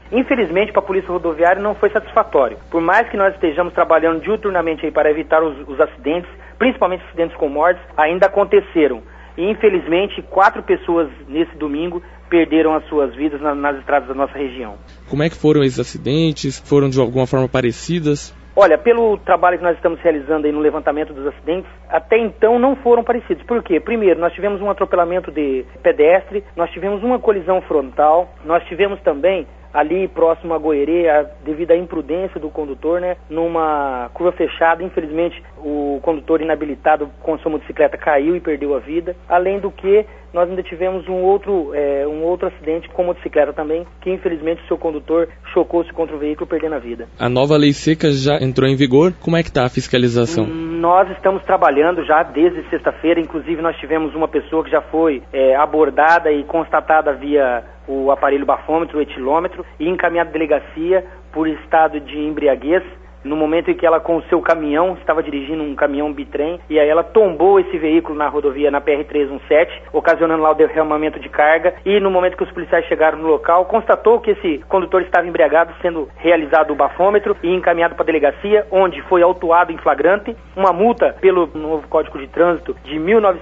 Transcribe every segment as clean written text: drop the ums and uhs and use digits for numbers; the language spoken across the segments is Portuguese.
Infelizmente, para a Polícia Rodoviária não foi satisfatório. Por mais que nós estejamos trabalhando diuturnamente aí para evitar os acidentes, principalmente acidentes com mortes, ainda aconteceram. E infelizmente 4 pessoas nesse domingo perderam as suas vidas nas estradas da nossa região. Como é que foram esses acidentes? Foram de alguma forma parecidas? Olha, pelo trabalho que nós estamos realizando aí no levantamento dos acidentes, até então não foram parecidos. Por quê? Primeiro, nós tivemos um atropelamento de pedestre, nós tivemos uma colisão frontal, nós tivemos também ali próximo a Goerê, devido à imprudência do condutor, né, numa curva fechada, infelizmente o condutor inabilitado com sua motocicleta caiu e perdeu a vida. Além do que, nós ainda tivemos um outro acidente com motocicleta também, que infelizmente o seu condutor chocou-se contra o veículo, perdendo a vida. A nova lei seca já entrou em vigor? Como é que está a fiscalização? Nós estamos trabalhando já desde sexta-feira, inclusive nós tivemos uma pessoa que já foi abordada e constatada via o aparelho bafômetro, o etilômetro, e encaminhada à delegacia por estado de embriaguez, no momento em que ela com o seu caminhão, estava dirigindo um caminhão bitrem, e aí ela tombou esse veículo na rodovia, na PR-317, ocasionando lá o derramamento de carga, e no momento que os policiais chegaram no local, constatou que esse condutor estava embriagado, sendo realizado o bafômetro e encaminhado para a delegacia, onde foi autuado em flagrante, uma multa pelo novo Código de Trânsito de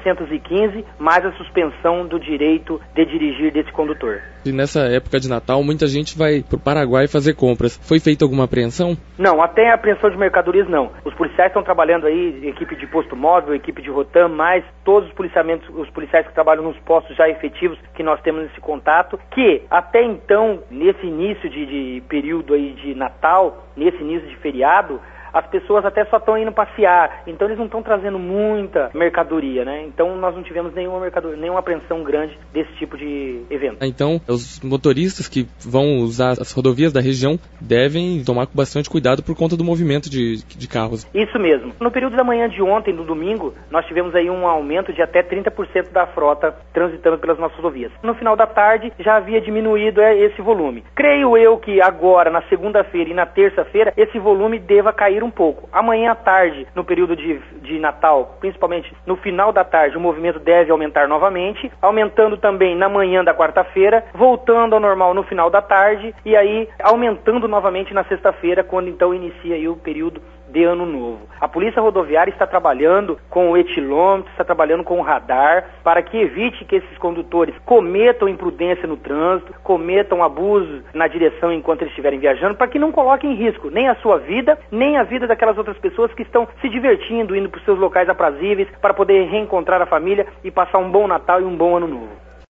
1915, mais a suspensão do direito de dirigir desse condutor. E nessa época de Natal, muita gente vai para o Paraguai fazer compras. Foi feita alguma apreensão? Não, até a apreensão de mercadorias não. Os policiais estão trabalhando aí, equipe de posto móvel, equipe de Rotam, mais todos os policiais que trabalham nos postos já efetivos que nós temos nesse contato, que até então, nesse início de período aí de Natal, nesse início de feriado, as pessoas até só estão indo passear, então eles não estão trazendo muita mercadoria, né? Então nós não tivemos nenhuma apreensão grande desse tipo de evento. Então, os motoristas que vão usar as rodovias da região devem tomar com bastante cuidado por conta do movimento de carros. Isso mesmo. No período da manhã de ontem, no domingo, nós tivemos aí um aumento de até 30% da frota transitando pelas nossas rodovias. No final da tarde, já havia diminuído esse volume. Creio eu que agora, na segunda-feira e na terça-feira, esse volume deva cair um pouco. Amanhã à tarde, no período de Natal, principalmente no final da tarde, o movimento deve aumentar novamente, aumentando também na manhã da quarta-feira, voltando ao normal no final da tarde e aí aumentando novamente na sexta-feira, quando então inicia aí o período de Ano Novo. A Polícia Rodoviária está trabalhando com o etilômetro, está trabalhando com o radar, para que evite que esses condutores cometam imprudência no trânsito, cometam abuso na direção enquanto eles estiverem viajando, para que não coloquem em risco nem a sua vida, nem a vida daquelas outras pessoas que estão se divertindo, indo para os seus locais aprazíveis, para poder reencontrar a família e passar um bom Natal e um bom Ano Novo.